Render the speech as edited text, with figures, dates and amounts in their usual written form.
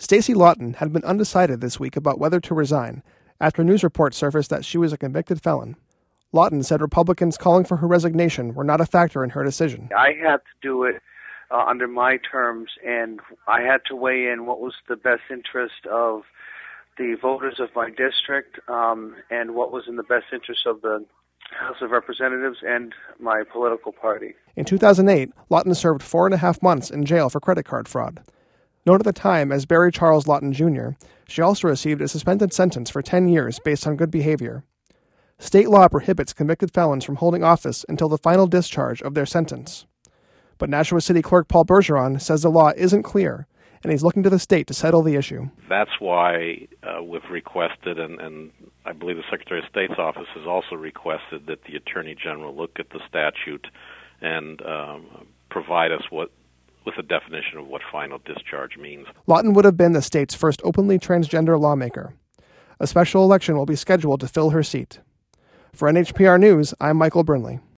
Stacey Lawton had been undecided this week about whether to resign after news reports surfaced that she was a convicted felon. Lawton said Republicans calling for her resignation were not a factor in her decision. I had to do it under my terms, and I had to weigh in what was the best interest of the voters of my district and what was in the best interest of the House of Representatives and my political party. In 2008, Lawton served 4.5 months in jail for credit card fraud. Known at the time as Barry Charles Lawton Jr., she also received a suspended sentence for 10 years based on good behavior. State law prohibits convicted felons from holding office until the final discharge of their sentence. But Nashua City Clerk Paul Bergeron says the law isn't clear, and he's looking to the state to settle the issue. That's why we've requested, and I believe the Secretary of State's office has also requested, that the Attorney General look at the statute and provide us with a definition of what final discharge means. Lawton would have been the state's first openly transgender lawmaker. A special election will be scheduled to fill her seat. For NHPR News, I'm Michael Brinley.